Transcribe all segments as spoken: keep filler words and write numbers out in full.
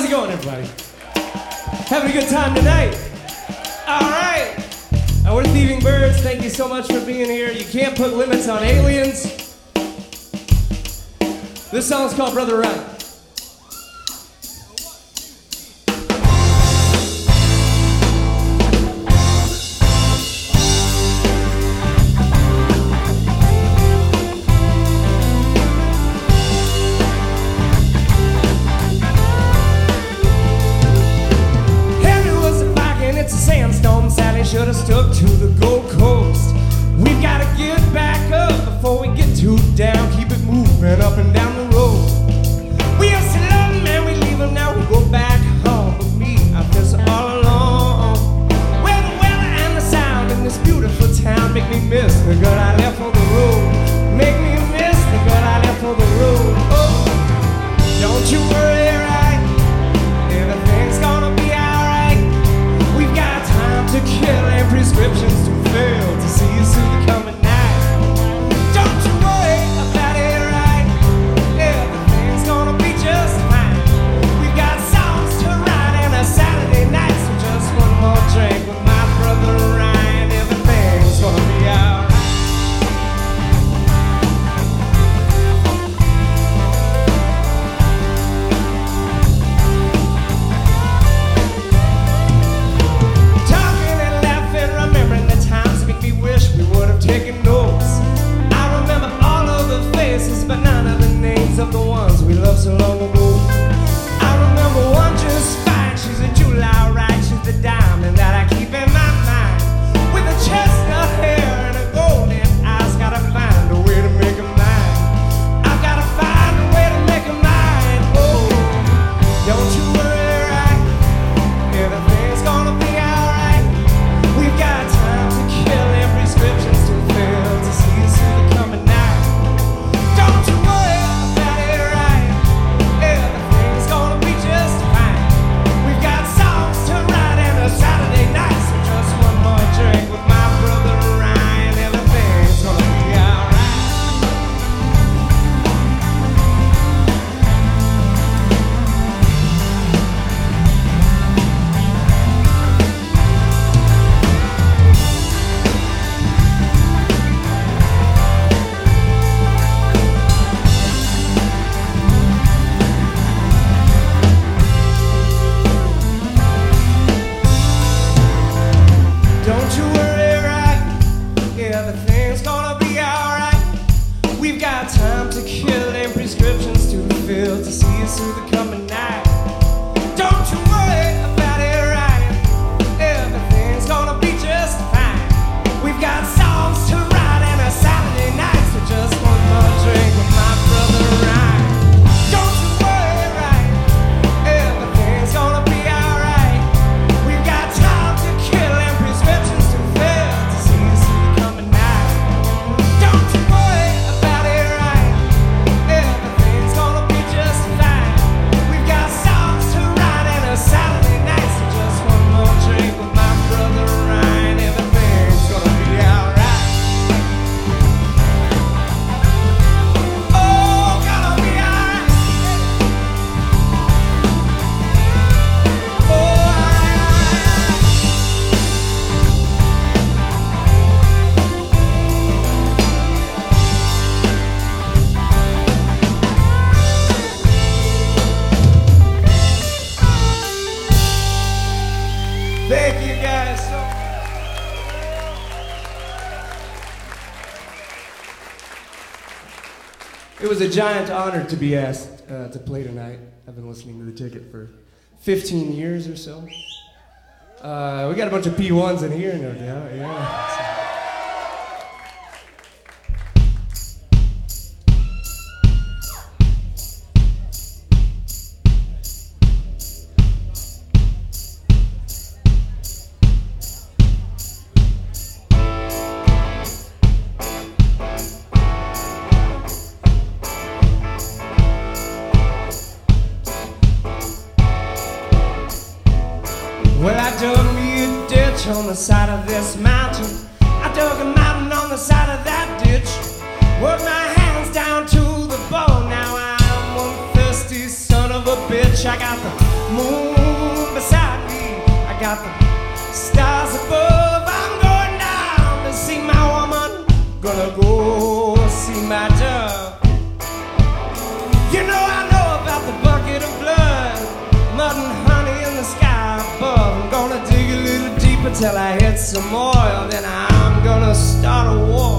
How's it going, everybody? Having a good time tonight? All right. Uh, we're Thieving Birds. Thank you so much for being here. You can't put limits on aliens. This song's called Brother Run. Should have stuck to the Gold Coast. We've got to get back up before we get too down. Keep it moving up and down the road. We used to love them and we leave them, now we go back home. But me, I feel so all alone. Where the weather and the sound in this beautiful town make me miss the girl I left for the road. Make me miss the girl I left for the road. Oh, don't you worry, right? Everything's gonna be alright. We've got time to kill and prescriptions to fill to see you through the coming night. Don't you worry about it, right? Everything's gonna be just fine. We've got songs to write and a Saturday night, so just one more drink with my brother Ryan. Everything's gonna be alright. Taking notes. I remember all of the faces, but none of the names of the ones we loved so long ago. I remember one just fine. She's a July right. She's the diamond that I keep in my mind. With a chestnut hair and a golden eyes, gotta find a way to make her mine. I've gotta find a way to make her mine. Oh, don't you worry, right? Everything's gonna be alright. We've got time to kill and prescriptions to see you through the coming night. Don't you worry about it, right? Everything's gonna be just fine. We've got songs to write and a Saturday night, so just one more drink with my brother Ryan. Everything's gonna be alright. Don't you worry, right? Everything's gonna be alright. We've got time to kill and prescriptions to fill to see us through the coming night. Don't you worry about it, right? Everything's gonna be just fine. We've got songs to write and a Saturday night, so just one more drink with my brother Ryan. Don't you worry, right? Everything's gonna be alright. We've got time to kill and prescriptions to fill to see us through the coming night. Don't you worry about it, right? Everything's gonna be just fine. We've got songs to write and a Saturday night, so just one more drink with my brother Ryan. Everything's gonna be alright. Oh, gonna be alright. Oh, alright. Thank you guys so much. It was a giant honor to be asked uh, to play tonight. I've been listening to the ticket for fifteen years or so. Uh, we got a bunch of P ones in here, no doubt, yeah. Well, I dug me a ditch on the side of this mountain. I dug a mountain on the side of that ditch. Worked my hands down to the bone. Now I'm one thirsty son of a bitch. I got the moon beside me. I got the stars above. I'm going down to see my woman. Gonna go see my dove. You know I know about the bucket of blood, mud and honey in the sky above. I'm gonna dig a little deeper till I hit some oil. Then I'm gonna start a war.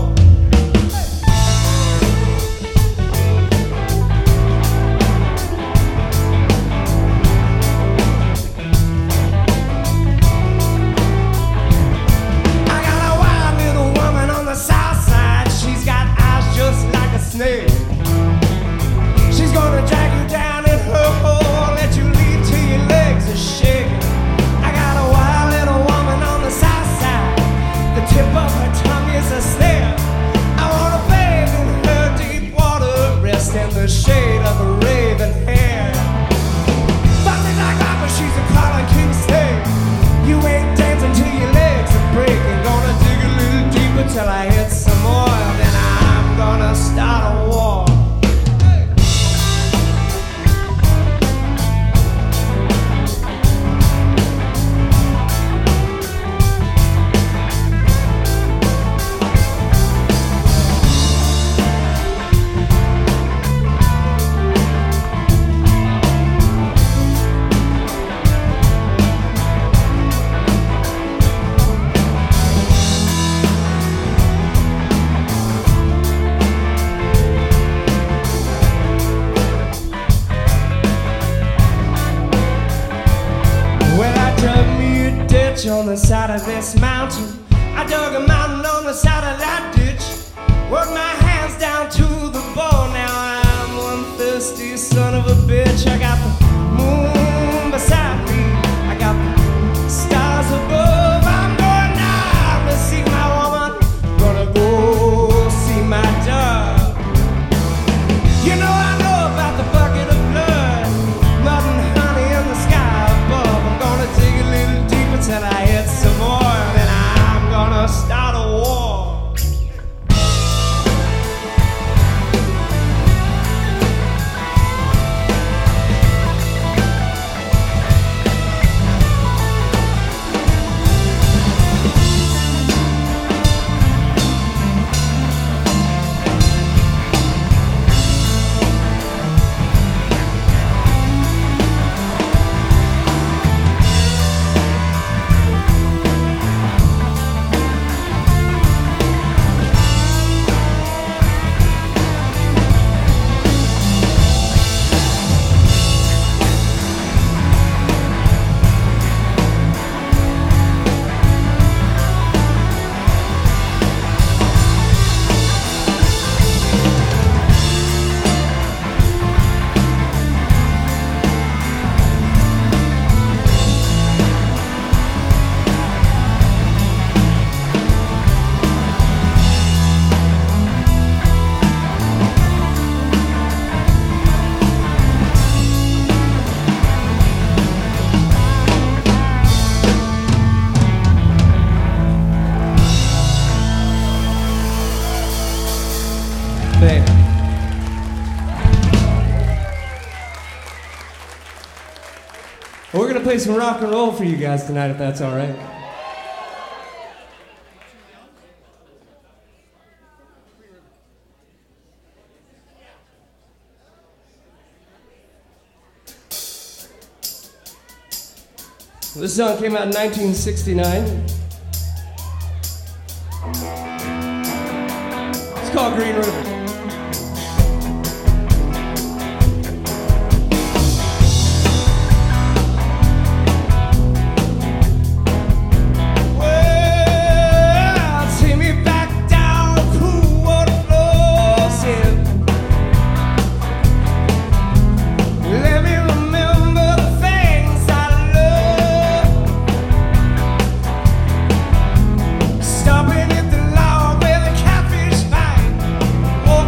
She's gonna drag you down in her hole, let you lead till your legs are shaking. I got a wild little woman on the south side. The tip of her tongue is a snare. I wanna bathe in her deep water, rest in the shade of her raven hair. Fuck me like opera, she's a calling king slave. You ain't dancing till your legs are breaking. Gonna dig a little deeper till I hit some oil. Then I'm gonna start a war. On the side of this mountain, I dug a mountain on the side of that ditch. Worked my hands down to the bone. Now I'm one thirsty son of a bitch. I got the moon beside me. I got the stars above. I'm going down to see my woman. Gonna go see my dove. You know I know about the bucket of blood, mud and honey in the sky above. I'm gonna dig a little deeper till I hit some oil, and I'm gonna start a war. We're gonna play some rock and roll for you guys tonight, if that's all right. This song came out in nineteen sixty-nine. It's called Green River. Stopping at the log where the catfish fight.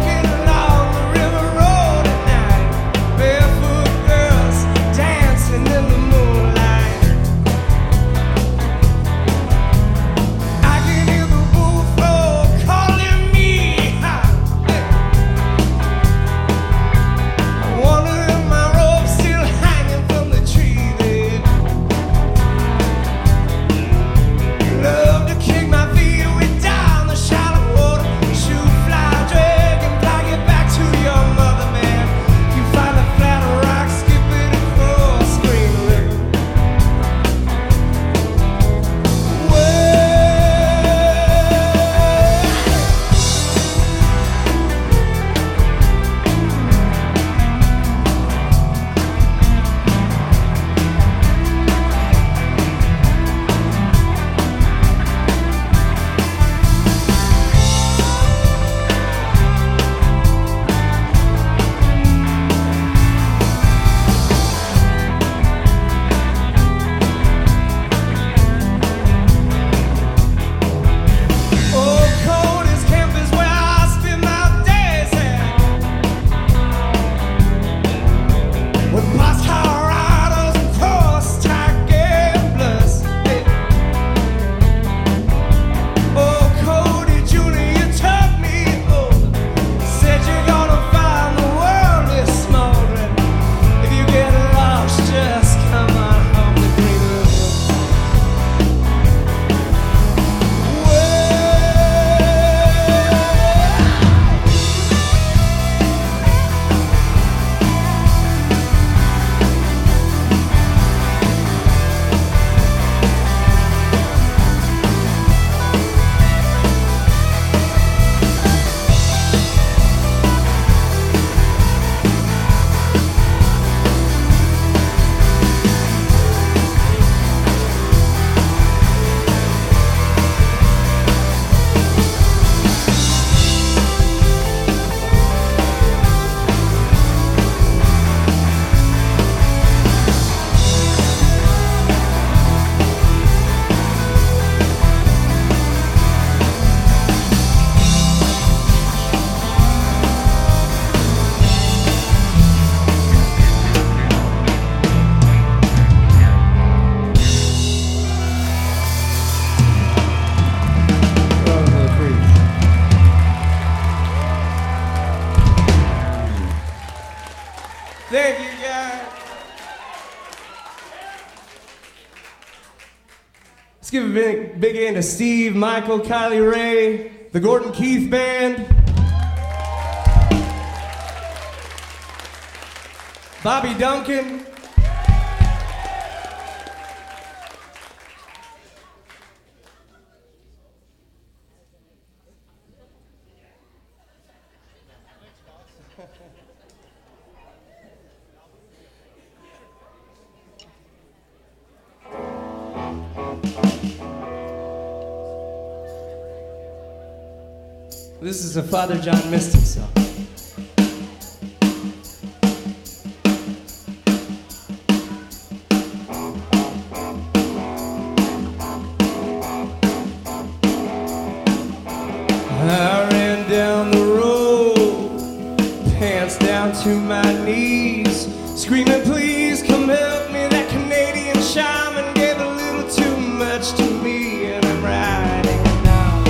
Thank you, guys. Let's give a big, big hand to Steve, Michael, Kylie Ray, the Gordon Keith Band, Bobby Duncan. This is a Father John Misty song. I ran down the road, pants down to my knees, screaming, please come help me. That Canadian shaman gave a little too much to me, and I'm riding now.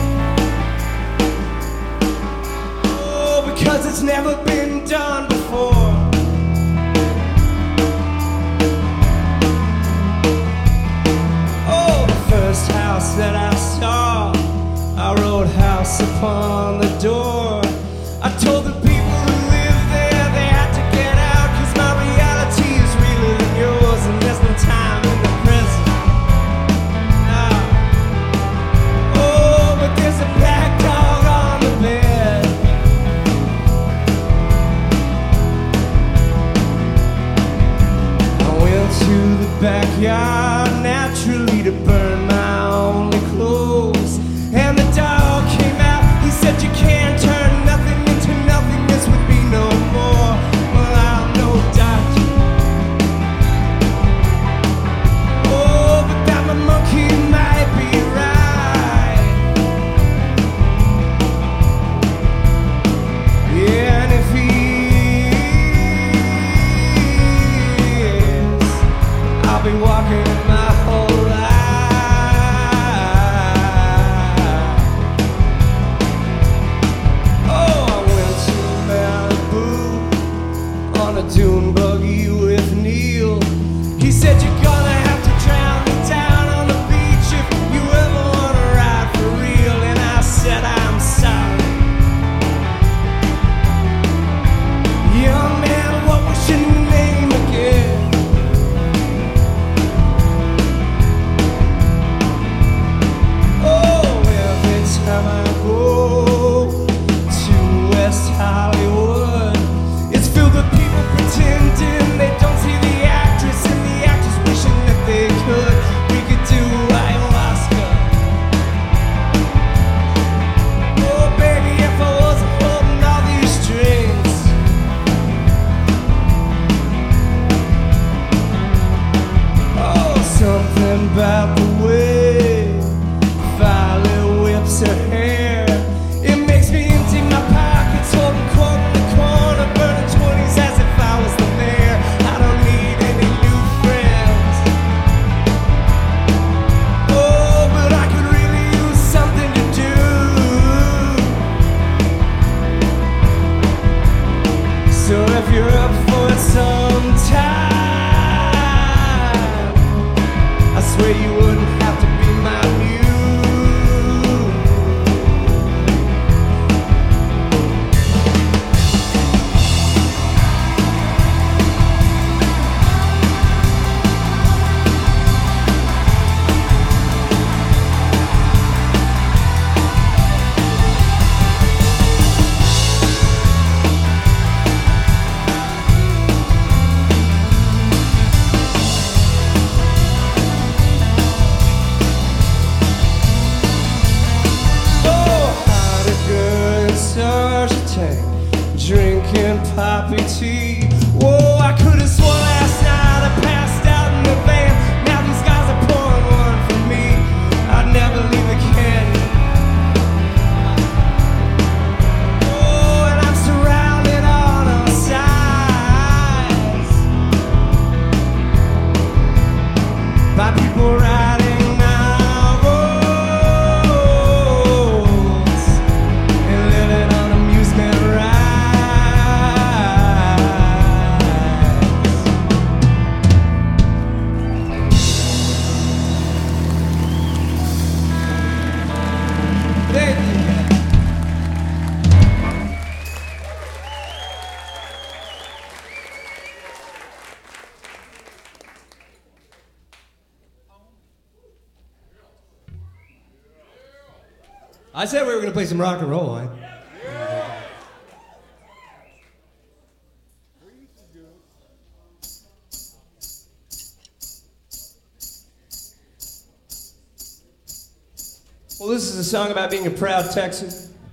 Oh, because it's never been done before. Oh, the first house that I saw, I wrote house upon the door. I told the people who live there they had to get out, 'cause my reality is realer than yours, and there's no time in the present. Nah. Oh, but there's a black dog on the bed. I went to the backyard naturally to burn my only clothes. And the dog came out, he said you can't turn nothing into nothing, this would be no more. Well, I'm no doctor. Oh, but that my monkey might be right. Yeah, and if he is, I'll be walking my whole life. Dune buggy with Neil. He said you're gonna have to drown me down on the beach if you ever wanna ride for real. And I said I'm sorry. Young man, what was your name again? Oh, every time I go to West Hollywood, it's filled with people pretending they don't see the actress, and the actress wishing that they could. We could do ayahuasca. Oh baby, if I wasn't holding all these strings. Oh, something about the way Violet whips her hair, it makes me empty my pockets, holding court in the corner, burning twenties as if I was the mayor. I don't need any new friends. Oh, but I could really use something to do. So if you're up for it sometime, I swear you wouldn't have to be my muse. Drinking poppy tea. Whoa, I could have sworn last night I passed out in the van. Now these guys are pouring one for me. I'd never leave the canyon. Oh, and I'm surrounded on all sides by people riding my roads and living on amusement rides. I said we were going to play some rock and roll, right? Well, this is a song about being a proud Texan.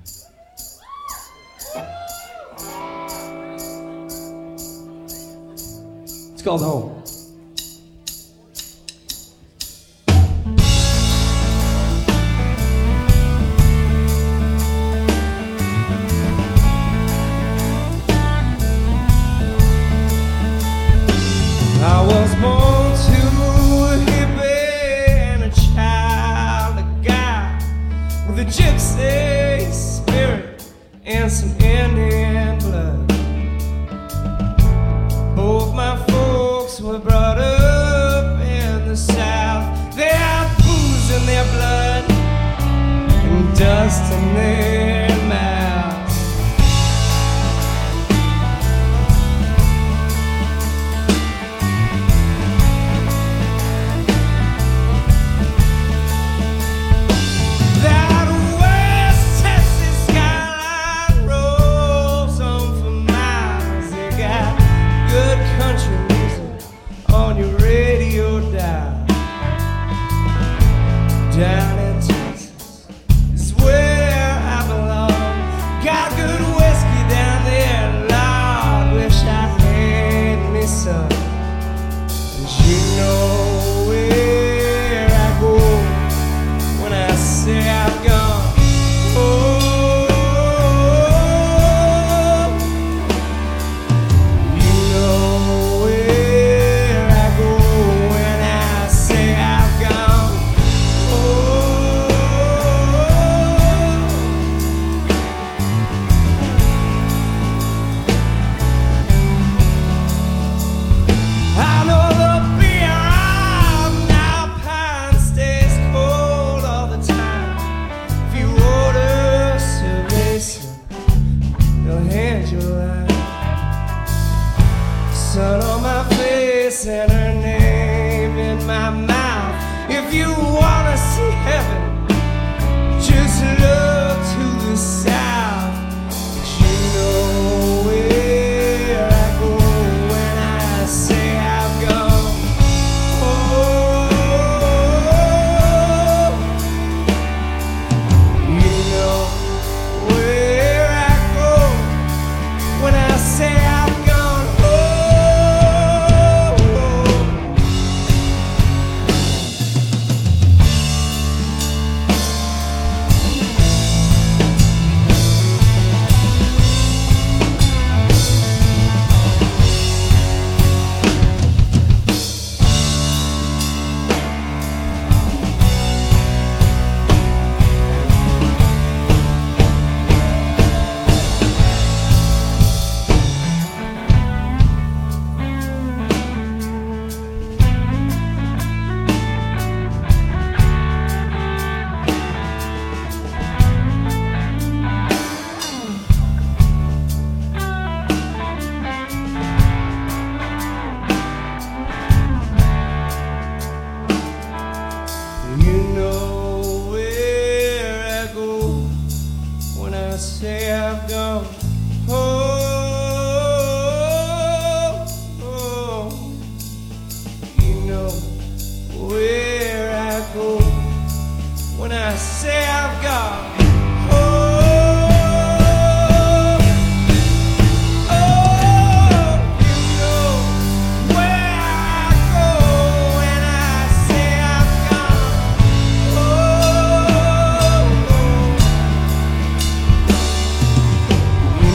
It's called Home. I was born to a hippie and a child, a guy with a gypsy spirit and some Indian blood. Both my folks were brought up in the South. They had booze in their blood and dust in their mouths. Down in Texas is where I belong. Got good whiskey down there, Lord, wish I had me some. 'Cause you know where I go when I say I've gone. Oh, you know where I go when I say I've gone. Sun on my face and her name in my mouth. If you wanna see heaven, just look to the south. 'Cause you know where I go when I say I've gone. Oh, you know where I go when I say I've gone. I say I've gone. Oh, oh, you know where I go when I say I've gone. You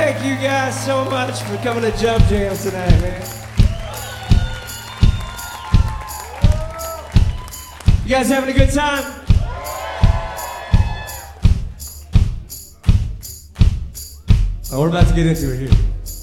Thank you guys so much for coming to Jump Jam tonight, man. You guys having a good time? Oh, we're about to get into it here.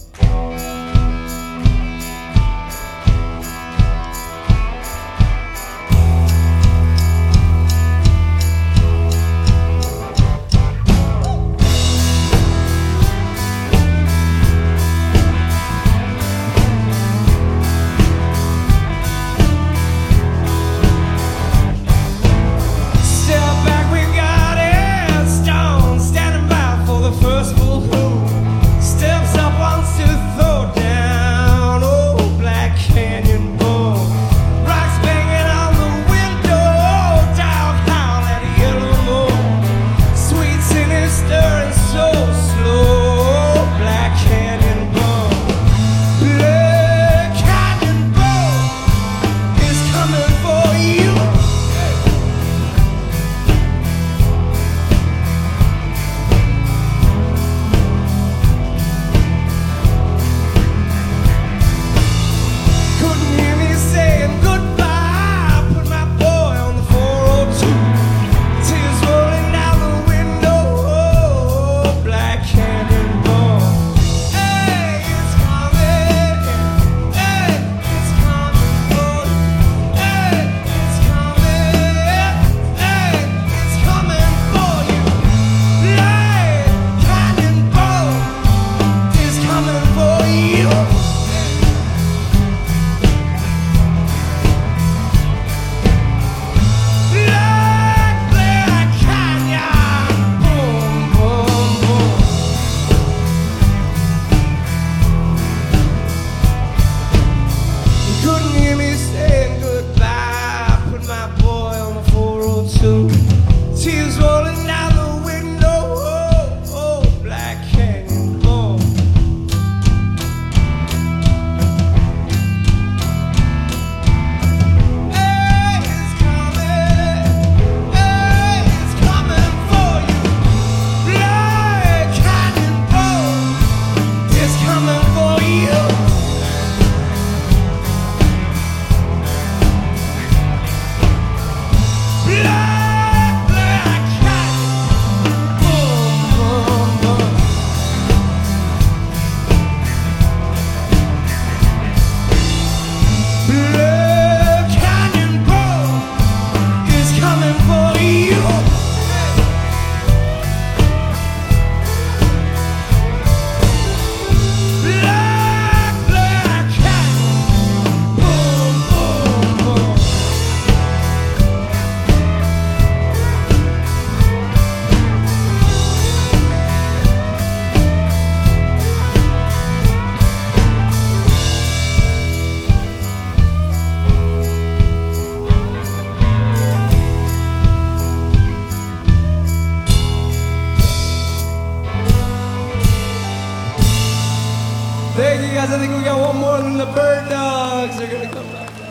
Thank you guys. I think we got one more than the Bird Dogs. They're gonna come right back.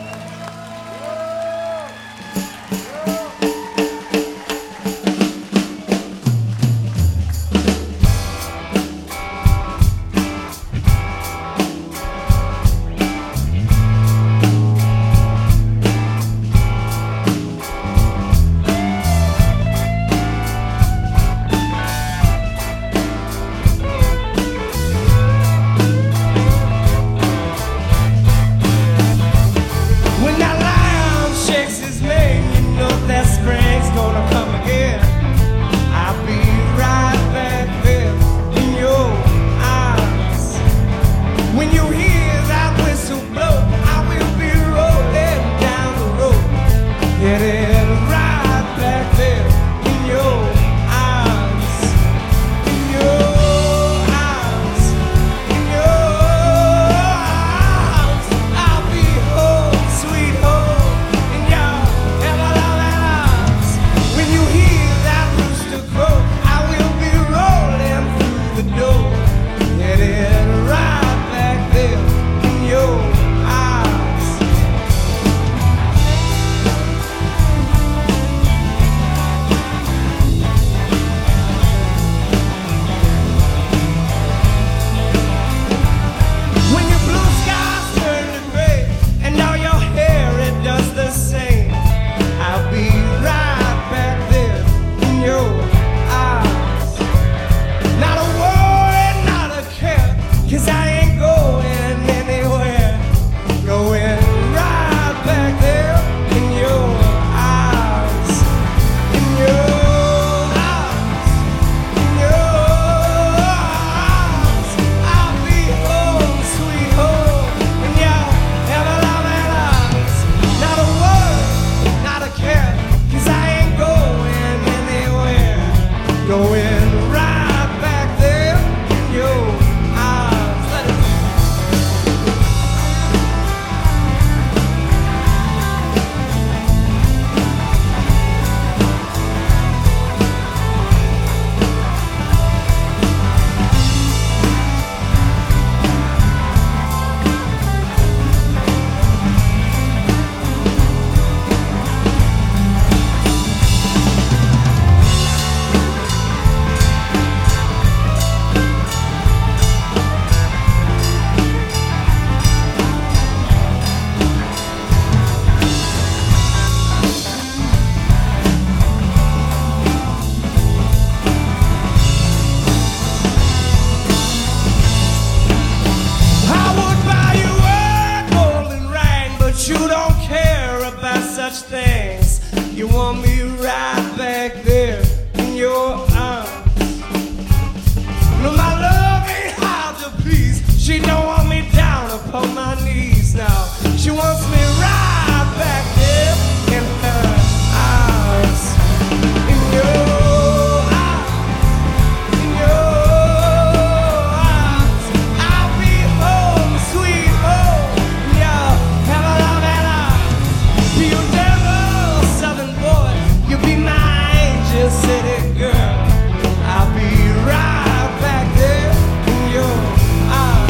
But you don't care about such things. You want me right back there in your arms. No, my love ain't hard to please. She don't want me down upon my knees now. She wants me right back there in her arms. In your arms. In your arms. I'll be home, sweet home. Yeah, have a love and a be your devil, southern boy. You'll be my angel city girl. I'll be right back there in your arms.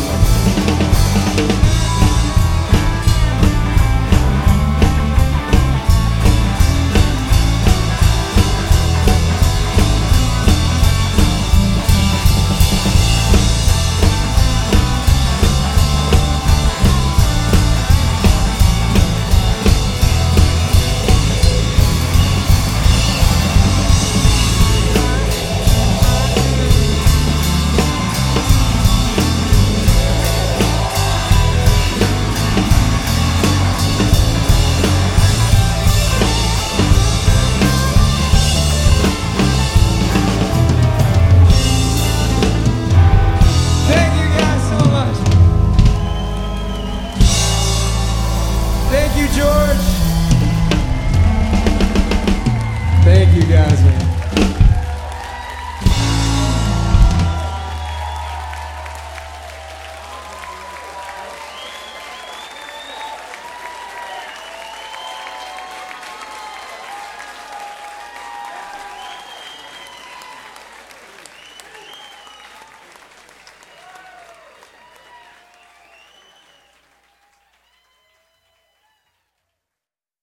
Thank you guys so much. Thank you, George. Thank you guys, man.